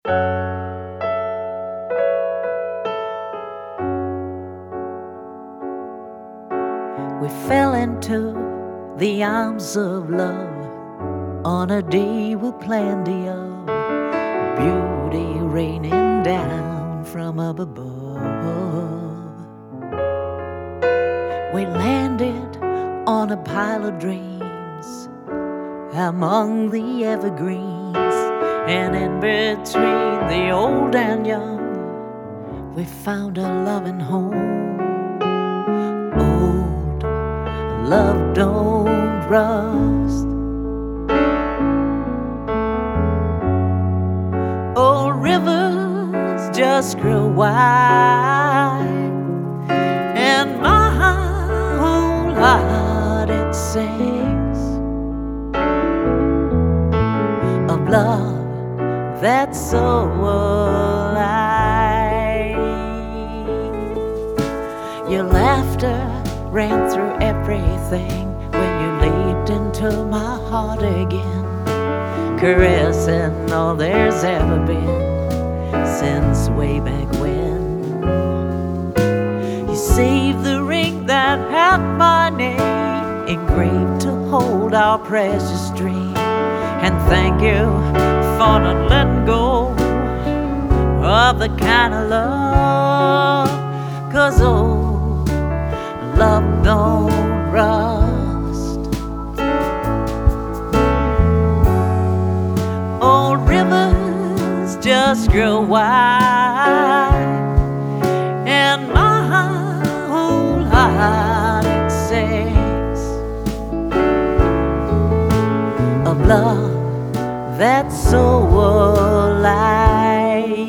We fell into the arms of love on a day with plenty of beauty raining down from up above. We landed on a pile of dreams among the evergreens, and in between the old and young, we found a loving home. Old love don't rust. Old rivers just grow wide, and my whole heart it sings of love that's so alive. Your laughter ran through everything when you leaped into my heart again, caressing all there's ever been since way back when. You saved the ring that had my name engraved to hold our precious dream, and thank you for not letting go of the kind of love, 'cause old love don't rust. Old rivers just grow wide, and my whole heart it sings of love that's so alive.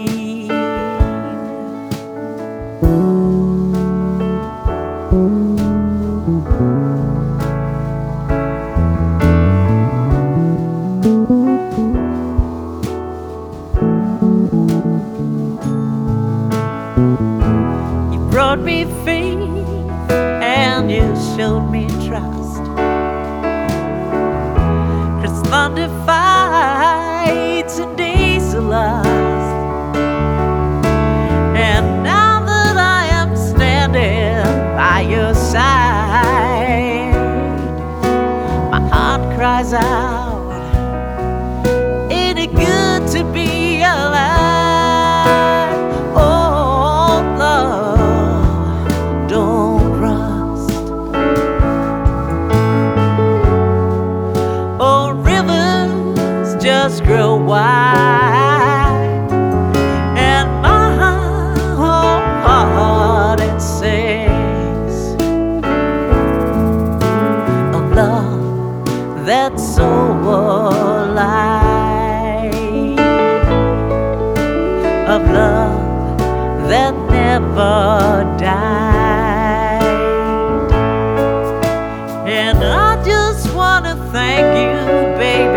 You brought me faith and you showed me trust. 'Cause thunder fights and days are lost. And now that I am standing by your side, my heart cries out, ain't it good to be alive? Oh, love don't rust. Oh, rivers just grow wide, and my whole heart it sings of love that's so alive, of love that never died. And I just wanna thank you, baby,